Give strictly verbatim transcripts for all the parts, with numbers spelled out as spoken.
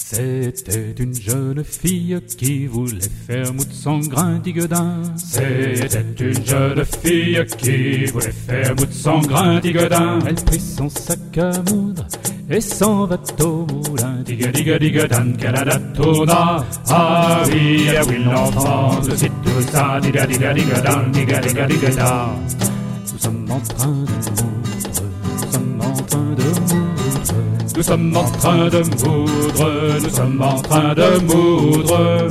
C'était une jeune fille qui voulait faire moudre son grain d'iguedin. C'était une jeune fille qui voulait faire moudre son grain d'iguedin. Elle prit son sac à moudre et s'en va au moulin. Digue digue digue dan calada tourna. Ah oui, ah oui l'enfant, c'est tout ça. Digue digue digue dan, digue digue digue dan. Nous sommes en train de moudre, nous sommes en train de moudre. Nous sommes en train de moudre, nous sommes en train de moudre.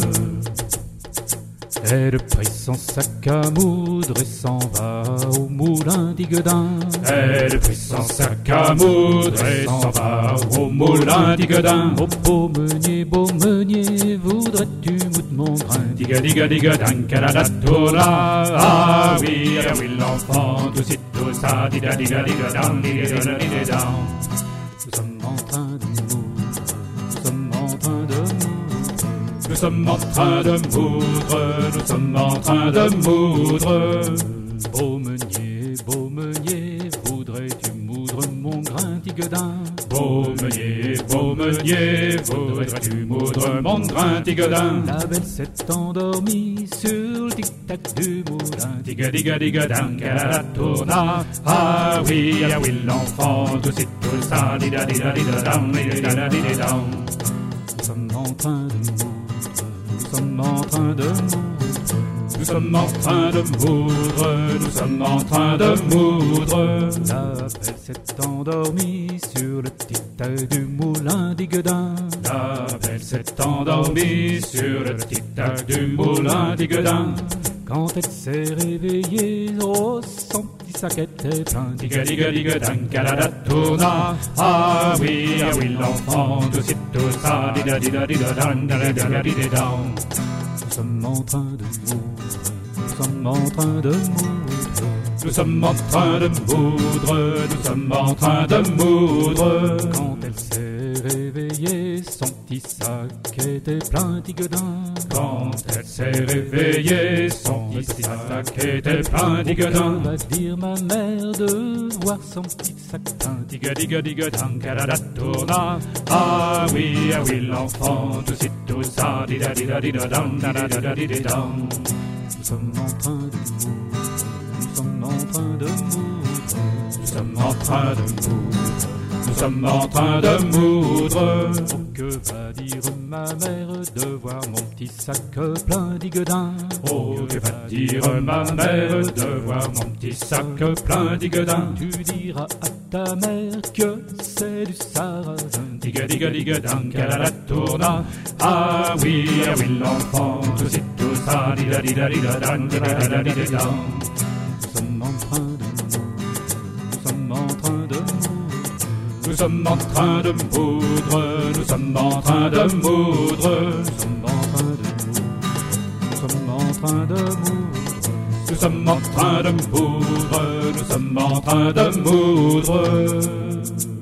Elle prit son sac à moudre et s'en va au moulin d'Iguedin. Elle prit son sac à moudre et s'en va au moulin d'Iguedin. Oh beau meunier, beau meunier, voudrais-tu moudre mon grain? Digue digue digue dan calada tourna. Ah oui, ah oui l'enfant, tout c'est tout ça. Digue digue digue dan, digue digue digue dan. Nous sommes en train de moudre, nous sommes en train de moudre. Nous sommes en train de moudre, nous sommes en train de moudre. Beau meunier, beau meunier, voudrais-tu moudre mon grain d'Iguedin? Beau meunier, beau meunier, voudrais-tu moudre mon grain d'Iguedin? La belle s'est endormie sur le tic-tac du moulin. Digue digue digue dan calada tourna. Ah oui, ah oui l'enfant, tout c'est tout ça. Digue digue digue dan, digue digue digue dan. Nous sommes en train de moudre, nous sommes en train de moudre. Nous sommes en train de moudre, nous sommes en train de moudre. La belle s'est endormie sur le tic-tac du moulin d'Iguedin. La belle s'est endormie sur le tic-tac du moulin d'Iguedin. Quand elle s'est réveillée, oh, son petit sac était plein. Digue digue digue dan calada tourna. Ah oui, ah oui l'enfant, tout c'est tout ça. Digue digue digue dan, digue digue digue dan. Nous sommes en train de moudre, nous sommes en train de moudre. Nous sommes en train de moudre, nous sommes en train de moudre. Quand elle s'est réveillée, son petit sac était plein d'Iguedin. Quand elle s'est réveillée, son petit sac était plein d'Iguedin. Que va dire ma mère de voir son petit sac plein? Digue digue digue dan calada tourna. Ah oui, ah oui l'enfant, tout c'est tout ça. Digue digue digue dan, digue digue digue dan. Nous sommes en train de moudre, nous sommes en train de moudre. Nous sommes en train de moudre, nous sommes en train de moudre. Oh, que va dire ma mère de voir mon petit sac plein d'Iguedin? Oh, que va dire ma mère de voir mon petit sac plein d'Iguedin? Tu diras à ta mère que c'est du sarrasin. Digue digue digue dan calada tourna. Ah oui, ah oui l'enfant, tout c'est tout ça. Digue digue digue dan, digue digue digue dan. Nous sommes en train de moudre, nous sommes en train de moudre. Nous sommes en train de moudre, nous sommes en train de moudre. Nous sommes en train de moudre, nous sommes en train de moudre. Nous sommes en train de moudre, nous sommes en train de moudre.